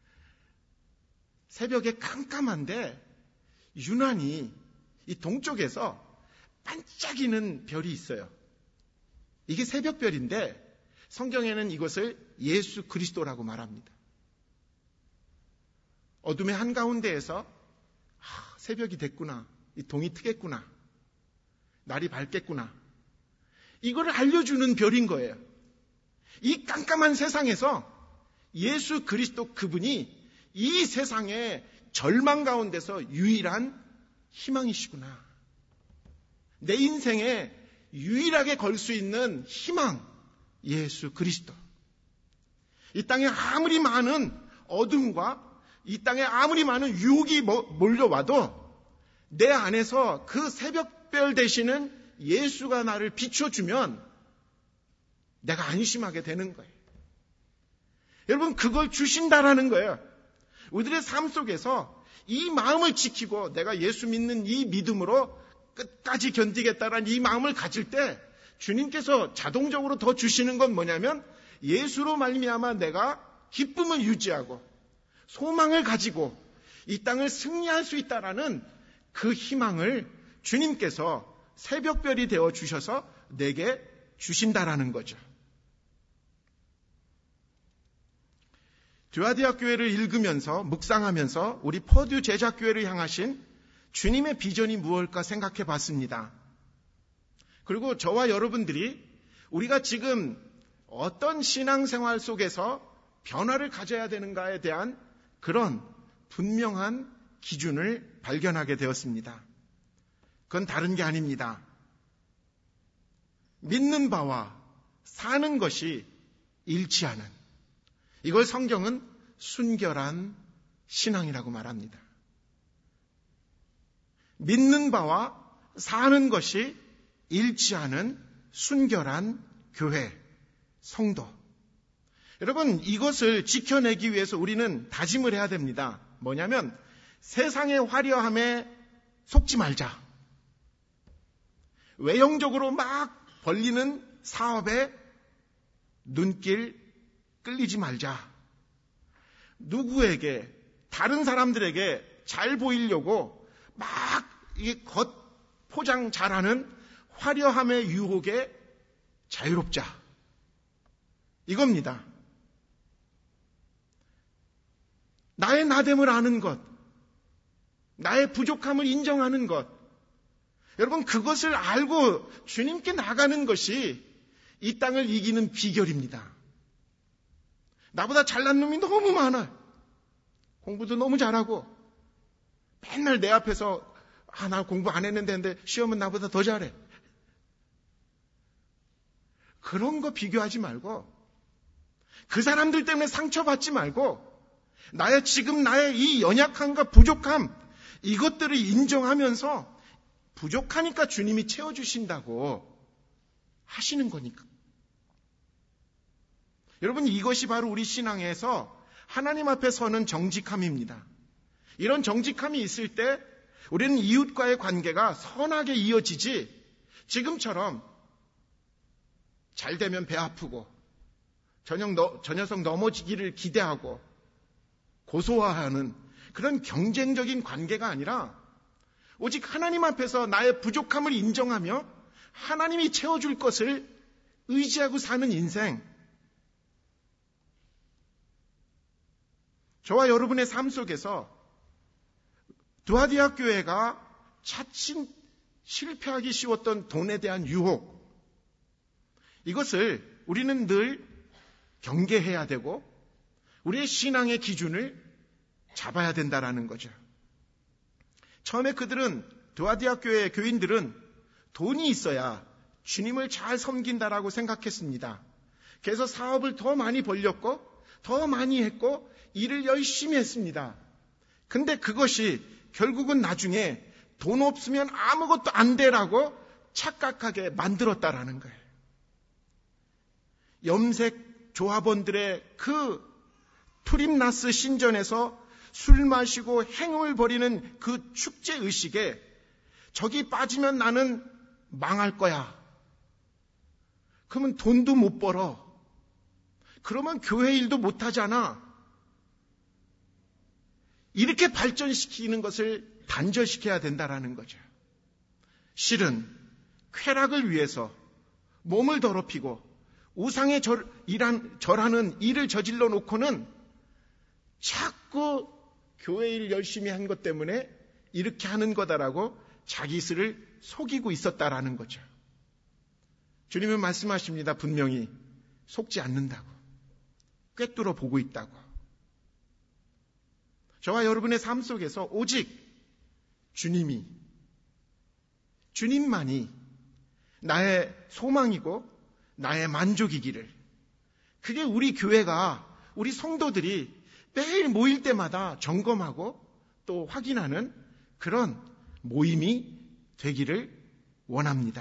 새벽에 깜깜한데 유난히 이 동쪽에서 반짝이는 별이 있어요. 이게 새벽별인데 성경에는 이것을 예수 그리스도라고 말합니다. 어둠의 한가운데에서 아, 새벽이 됐구나. 이 동이 트겠구나. 날이 밝겠구나. 이걸 알려주는 별인 거예요. 이 깜깜한 세상에서 예수 그리스도 그분이 이 세상에 절망 가운데서 유일한 희망이시구나. 내 인생에 유일하게 걸 수 있는 희망, 예수 그리스도. 이 땅에 아무리 많은 어둠과 이 땅에 아무리 많은 유혹이 몰려와도 내 안에서 그 새벽별 되시는 예수가 나를 비춰주면 내가 안심하게 되는 거예요. 여러분, 그걸 주신다라는 거예요. 우리들의 삶 속에서 이 마음을 지키고 내가 예수 믿는 이 믿음으로 끝까지 견디겠다라는 이 마음을 가질 때 주님께서 자동적으로 더 주시는 건 뭐냐면 예수로 말미암아 내가 기쁨을 유지하고 소망을 가지고 이 땅을 승리할 수 있다라는 그 희망을 주님께서 새벽별이 되어 주셔서 내게 주신다라는 거죠. 드와디아 교회를 읽으면서 묵상하면서 우리 퍼듀 제자교회를 향하신 주님의 비전이 무엇일까 생각해 봤습니다. 그리고 저와 여러분들이 우리가 지금 어떤 신앙생활 속에서 변화를 가져야 되는가에 대한 그런 분명한 기준을 발견하게 되었습니다. 그건 다른 게 아닙니다. 믿는 바와 사는 것이 일치하는, 이걸 성경은 순결한 신앙이라고 말합니다. 믿는 바와 사는 것이 일치하는 순결한 교회, 성도. 여러분, 이것을 지켜내기 위해서 우리는 다짐을 해야 됩니다. 뭐냐면 세상의 화려함에 속지 말자. 외형적으로 막 벌리는 사업에 눈길 끌리지 말자. 누구에게, 다른 사람들에게 잘 보이려고 막 이게 겉 포장 잘하는 화려함의 유혹에 자유롭자. 이겁니다. 나의 나됨을 아는 것, 나의 부족함을 인정하는 것, 여러분, 그것을 알고 주님께 나가는 것이 이 땅을 이기는 비결입니다. 나보다 잘난 놈이 너무 많아. 공부도 너무 잘하고 맨날 내 앞에서 아, 나 공부 안 했는데 근데 시험은 나보다 더 잘해. 그런 거 비교하지 말고, 그 사람들 때문에 상처받지 말고, 나의 지금 나의 이 연약함과 부족함, 이것들을 인정하면서 부족하니까 주님이 채워주신다고 하시는 거니까. 여러분, 이것이 바로 우리 신앙에서 하나님 앞에 서는 정직함입니다. 이런 정직함이 있을 때 우리는 이웃과의 관계가 선하게 이어지지, 지금처럼 잘 되면 배 아프고 저녁 너, 저 녀석 넘어지기를 기대하고 고소화하는 그런 경쟁적인 관계가 아니라 오직 하나님 앞에서 나의 부족함을 인정하며 하나님이 채워줄 것을 의지하고 사는 인생. 저와 여러분의 삶 속에서 드와디아 교회가 차츰 실패하기 쉬웠던 돈에 대한 유혹, 이것을 우리는 늘 경계해야 되고 우리의 신앙의 기준을 잡아야 된다라는 거죠. 처음에 그들은, 드와디아 교회의 교인들은 돈이 있어야 주님을 잘 섬긴다라고 생각했습니다. 그래서 사업을 더 많이 벌렸고 더 많이 했고 일을 열심히 했습니다. 근데 그것이 결국은 나중에 돈 없으면 아무것도 안 되라고 착각하게 만들었다라는 거예요. 염색 조합원들의 그 투림나스 신전에서 술 마시고 행음을 벌이는 그 축제 의식에 저기 빠지면 나는 망할 거야. 그러면 돈도 못 벌어. 그러면 교회 일도 못 하잖아. 이렇게 발전시키는 것을 단절시켜야 된다라는 거죠. 실은 쾌락을 위해서 몸을 더럽히고 우상에 절, 일한, 절하는 일을 저질러 놓고는 자꾸 교회 일 열심히 한 것 때문에 이렇게 하는 거다라고 자기 스스로를 속이고 있었다라는 거죠. 주님은 말씀하십니다. 분명히 속지 않는다고, 꿰뚫어 보고 있다고. 저와 여러분의 삶 속에서 오직 주님이, 주님만이 나의 소망이고 나의 만족이기를, 그게 우리 교회가, 우리 성도들이 매일 모일 때마다 점검하고 또 확인하는 그런 모임이 되기를 원합니다.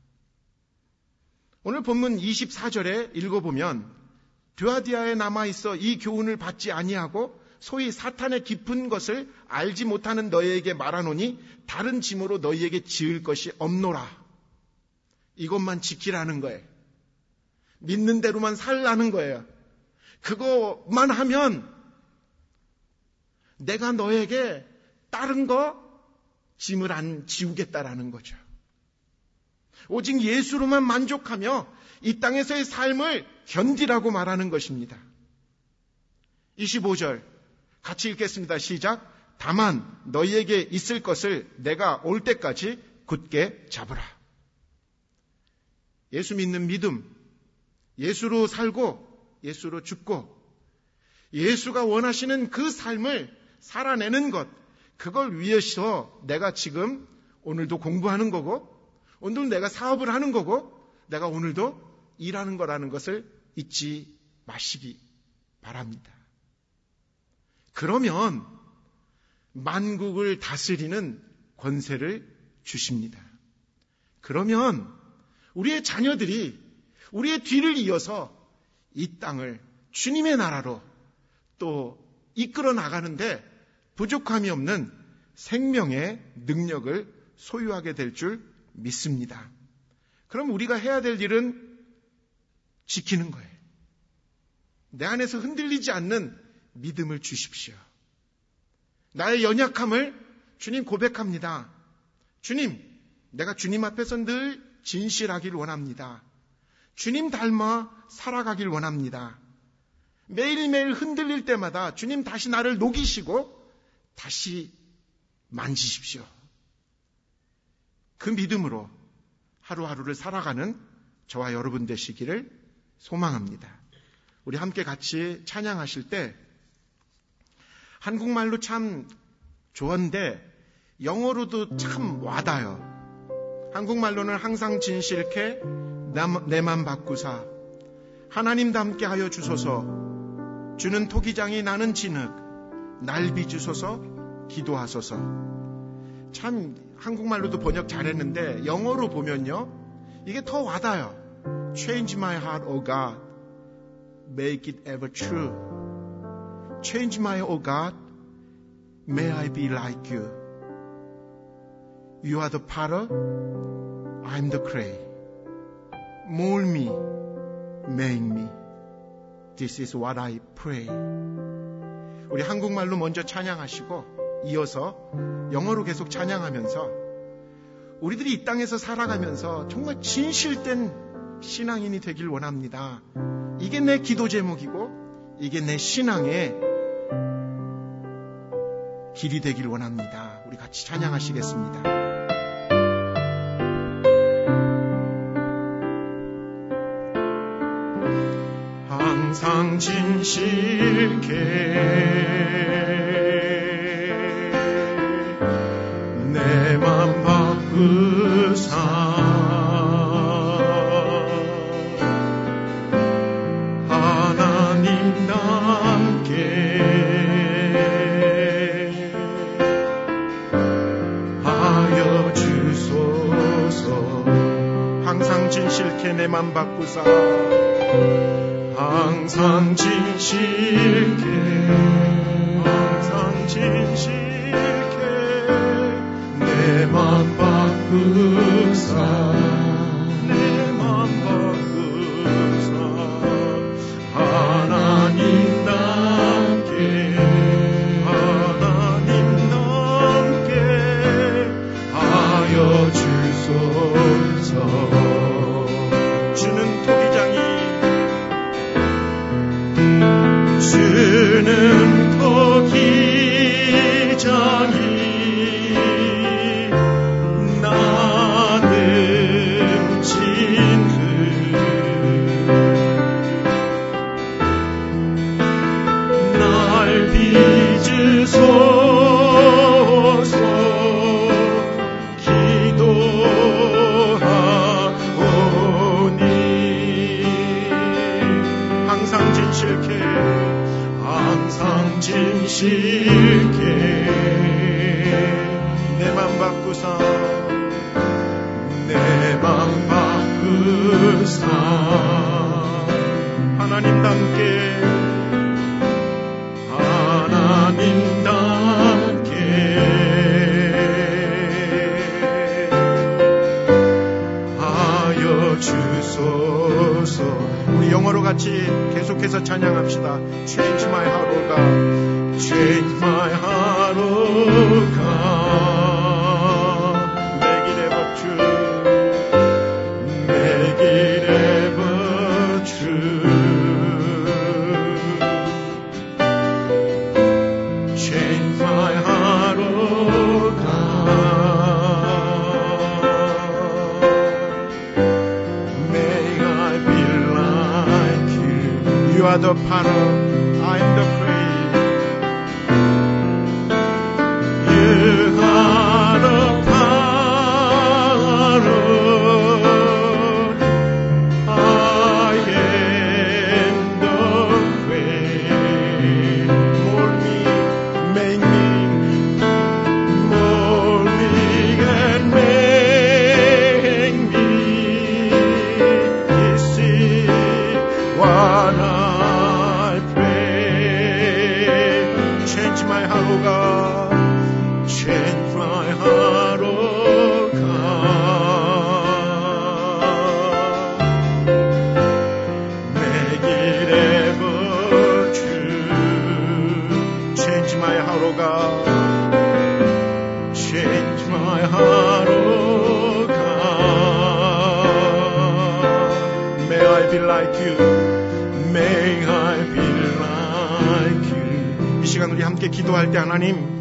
오늘 본문 이십사 절에 읽어보면 드아디아에 남아있어 이 교훈을 받지 아니하고 소위 사탄의 깊은 것을 알지 못하는 너희에게 말하노니 다른 짐으로 너희에게 지을 것이 없노라. 이것만 지키라는 거예요. 믿는 대로만 살라는 거예요. 그거만 하면 내가 너에게 다른 거 짐을 안 지우겠다라는 거죠. 오직 예수로만 만족하며 이 땅에서의 삶을 견디라고 말하는 것입니다. 이십오 절 같이 읽겠습니다. 시작. 다만 너희에게 있을 것을 내가 올 때까지 굳게 잡으라. 예수 믿는 믿음, 예수로 살고 예수로 죽고 예수가 원하시는 그 삶을 살아내는 것, 그걸 위해서 내가 지금 오늘도 공부하는 거고 오늘 내가 사업을 하는 거고 내가 오늘도 일하는 거라는 것을 잊지 마시기 바랍니다. 그러면 만국을 다스리는 권세를 주십니다. 그러면 우리의 자녀들이 우리의 뒤를 이어서 이 땅을 주님의 나라로 또 이끌어 나가는데 부족함이 없는 생명의 능력을 소유하게 될 줄 믿습니다. 그럼 우리가 해야 될 일은 지키는 거예요. 내 안에서 흔들리지 않는 믿음을 주십시오. 나의 연약함을 주님 고백합니다. 주님, 내가 주님 앞에서 늘 진실하길 원합니다. 주님 닮아 살아가길 원합니다. 매일매일 흔들릴 때마다 주님 다시 나를 녹이시고 다시 만지십시오. 그 믿음으로 하루하루를 살아가는 저와 여러분 되시기를 소망합니다. 우리 함께 같이 찬양하실 때 한국말로 참 좋은데 영어로도 참 와닿아요. 한국말로는 항상 진실케 내 맘 바꾸사 하나님과 함께하여 주소서 주는 토기장이 나는 진흙 날 빚으소서 기도하소서. 참 한국말로도 번역 잘했는데 영어로 보면요 이게 더 와닿아요. Change my heart, O God. Make it ever true. Change my, O God. May I be like you. You are the potter. I'm the clay. Mold me. Make me. This is what I pray. 우리 한국말로 먼저 찬양하시고 이어서 영어로 계속 찬양하면서 우리들이 이 땅에서 살아가면서 정말 진실된 신앙인이 되길 원합니다. 이게 내 기도 제목이고 이게 내 신앙의 길이 되길 원합니다. 우리 같이 찬양하시겠습니다. 항상 진실케 내 맘 바꾸사 하나님 남게 하여 주소서. 항상 진실케 내 맘 바꾸사 항상 진실케 항상 진실케 내 맘 바꾸사 내 맘 바꾸사 하나님 남게 하나님 남게 하여 주소서. 주는 토기장이 주는 토기장이 나는 진흙 주실게. 내 맘 바꾸사 내 맘 바꾸사 하나님답게 하나님답게 하여 주소서. 우리 영어로 같이 계속해서 찬양합시다. Change my heart, O God. Change my heart, O God. Make it ever true. Make it ever true. Change my heart, O God. May I be like you. You are the potter. I am the clay. You are the potter. I am the clay. Mold me, make me, mold me and make me. This is what I pray. Change my heart, O God. Change my heart, O God. Make it ever true. Change my heart, O God. Change my heart, O God. May I be like you. May I be like you. 이 시간 우리 함께 기도할 때 하나님,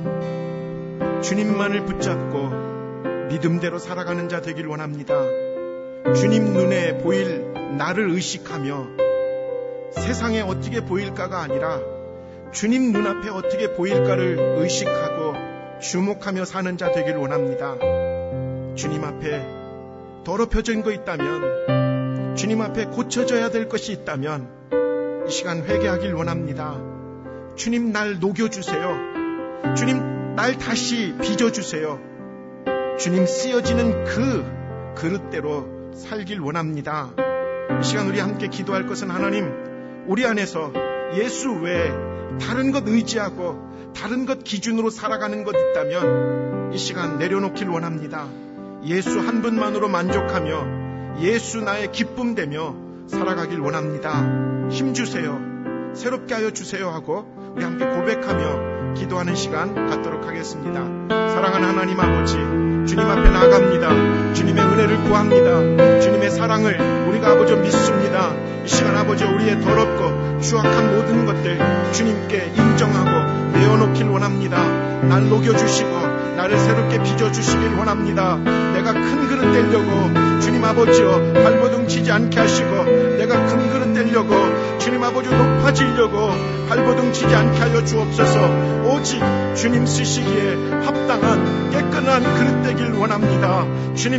주님만을 붙잡고 믿음대로 살아가는 자 되길 원합니다. 주님 눈에 보일 나를 의식하며 세상에 어떻게 보일까가 아니라 주님 눈앞에 어떻게 보일까를 의식하고 주목하며 사는 자 되길 원합니다. 주님 앞에 더럽혀진 거 있다면, 주님 앞에 고쳐져야 될 것이 있다면 이 시간 회개하길 원합니다. 주님 날 녹여주세요. 주님 날 다시 빚어주세요. 주님 쓰여지는 그 그릇대로 살길 원합니다. 이 시간 우리 함께 기도할 것은 하나님, 우리 안에서 예수 외에 다른 것 의지하고 다른 것 기준으로 살아가는 것 있다면 이 시간 내려놓길 원합니다. 예수 한 분만으로 만족하며 예수 나의 기쁨 되며 살아가길 원합니다. 힘주세요. 새롭게 하여 주세요 하고 우리 함께 고백하며 기도하는 시간 갖도록 하겠습니다. 사랑하는 하나님 아버지, 주님 앞에 나아갑니다. 주님의 은혜를 구합니다. 주님의 사랑을 우리가 아버지 믿습니다. 이 시간 아버지 우리의 더럽고 추악한 모든 것들 주님께 인정하고 내어놓길 원합니다. 날 녹여주시고 나를 새롭게 빚어주시길 원합니다. 내가 큰 그릇 되려고 주님 아버지여 발버둥 치지 않게 하시고, 내가 큰 그릇 되려고 주님 아버지 높아지려고 발버둥 치지 않게 하여 주옵소서. 오직 주님 쓰시기에 합당한 깨끗한 그릇 되길 원합니다. 주님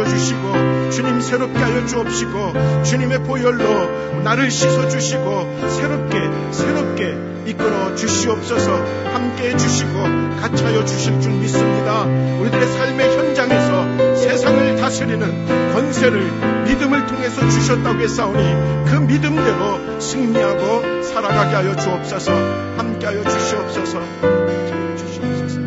빚어주시고 주님 새롭게 하여 주옵시고 주님의 보혈로 나를 씻어주시고 새롭게 새롭게 이끌어 주시옵소서. 함께해 주시고 같이 하여 주실 줄 믿습니다. 우리들의 삶의 현장에서 세상을 다스리는 권세를 믿음을 통해서 주셨다고 했사오니 그 믿음대로 승리하고 살아가게 하여 주옵소서. 함께하여 주시옵소서. 함께하여 주시옵소서.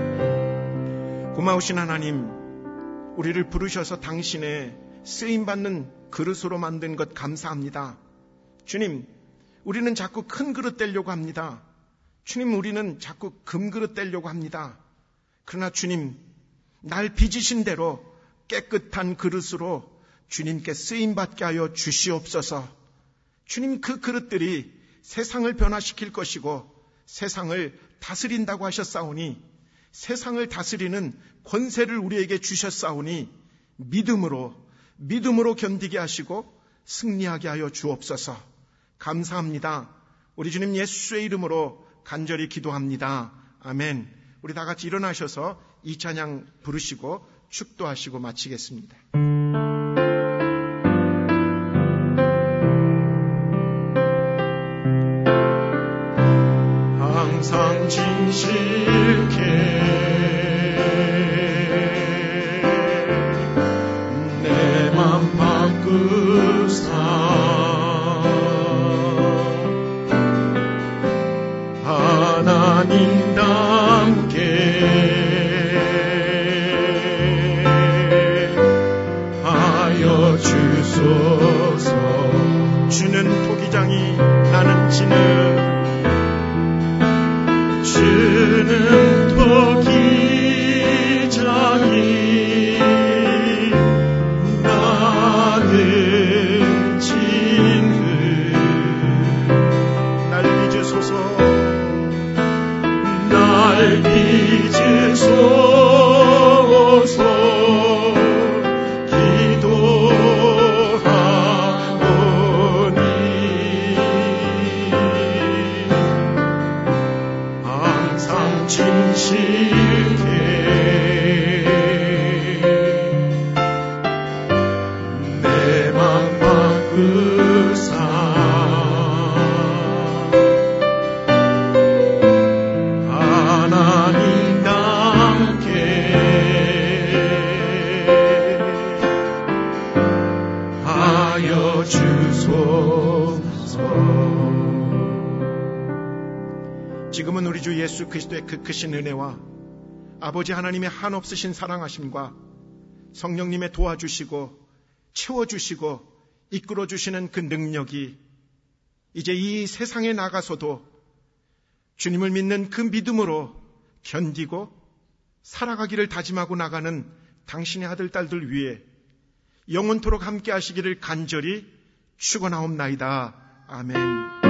고마우신 하나님, 우리를 부르셔서 당신의 쓰임받는 그릇으로 만든 것 감사합니다. 주님, 우리는 자꾸 큰 그릇 되려고 합니다. 주님, 우리는 자꾸 금그릇 되려고 합니다. 그러나 주님, 날 빚으신 대로 깨끗한 그릇으로 주님께 쓰임받게 하여 주시옵소서. 주님, 그 그릇들이 세상을 변화시킬 것이고 세상을 다스린다고 하셨사오니, 세상을 다스리는 권세를 우리에게 주셨사오니 믿음으로 믿음으로 견디게 하시고 승리하게 하여 주옵소서. 감사합니다. 우리 주님 예수의 이름으로 간절히 기도합니다. 아멘. 우리 다 같이 일어나셔서 이 찬양 부르시고 축도하시고 마치겠습니다. 항상 진실케 내 맘 바꾸사 하나님답게 하여 주소서. 주는 토기장이 나는 진흙, 주는 토기장이 나는 진흙. 날 빚으소서, 날 빚으소서. 지금은 우리 주 예수 그리스도의 그 크신 은혜와 아버지 하나님의 한없으신 사랑하심과 성령님의 도와주시고 채워주시고 이끌어주시는 그 능력이 이제 이 세상에 나가서도 주님을 믿는 그 믿음으로 견디고 살아가기를 다짐하고 나가는 당신의 아들, 딸들 위해 영원토록 함께 하시기를 간절히 축원하옵나이다. 아멘.